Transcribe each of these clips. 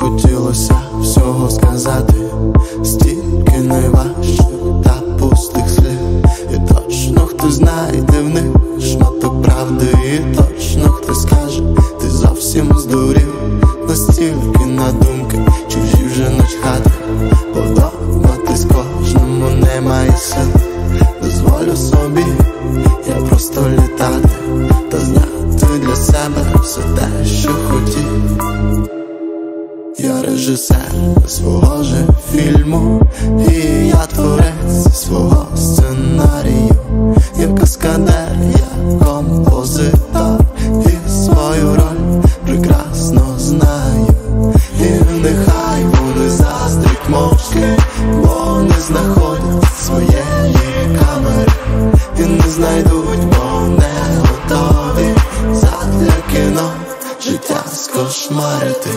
хотілося всього сказати, стільки найважчих та пустих слів. І точно хтось знайде в них шматок правди, і точно хтось скаже, ти зовсім здурів. Настільки на думки чужі вже начхати, подобатись кожному немає сил. Дозволю собі я просто літати та зняти для себе все те, що хотів. Я режисер свого же фільму, і я творець свого сценарію. Я каскадер, я композитор, і свою роль прекрасно знаю. І нехай вони заздрять мовчки, бо не знаходять своєї камери, і не знайдуть, бо не готові задля кіно життя скошмарити.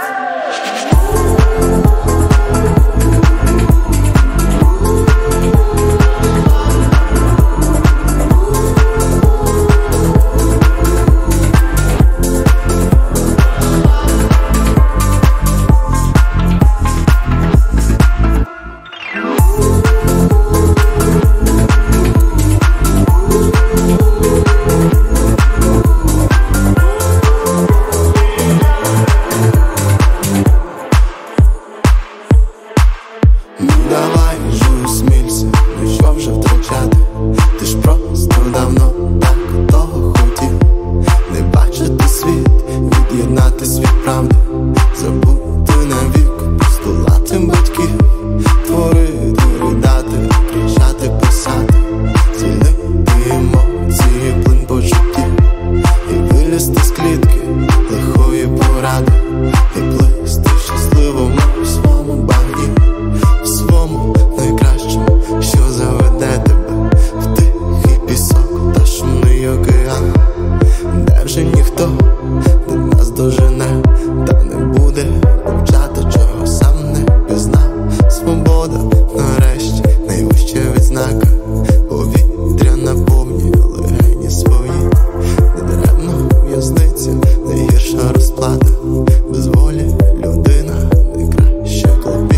Давай же усмілься, ну що вже втрачати? Ти ж просто давно так того хотів. Не бачити світ, від'єднатись від правди, забути навік, постулати батьків, творити, ридати, кричати, писати, звільнити емоції, плин почуттів, і вилізти з клітки лихої поради, і плисти щасливому у своєму багні, в своєму найкращому, що заведе тебе в тихий пісок та шумний океан, де вже ніхто не нас дожене, та не буде повчати, чого сам не пізнав. Свобода нарешті найвища відзнака, повітря наповнює легені свої, недаремно в'язниця найгірша розплата, без волі людина найкраще клопів.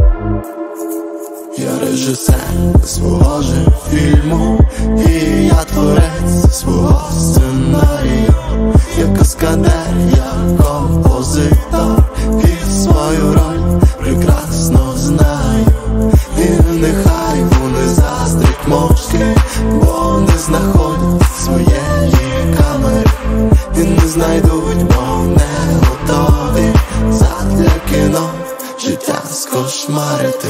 Я режисер свого же фільму, і я творець свого сценарію. Я каскадер, я композитор, і свою роль прекрасно знаю. І нехай вони заздрять мовчки, бо не знаходять своєї камери, і не знайдуть, бо не готові задля кіно життя скошмарити.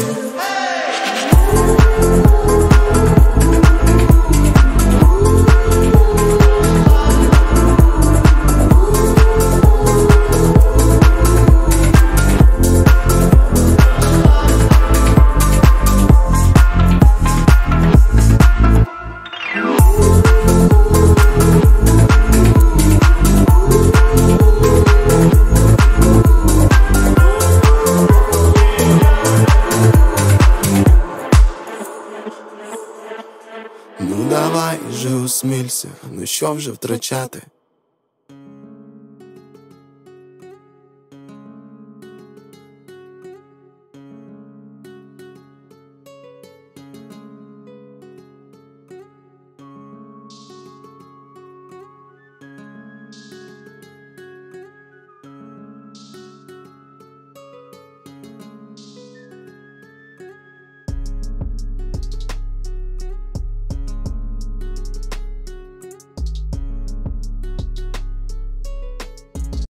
Ну давай же усмілься, ну що вже втрачати?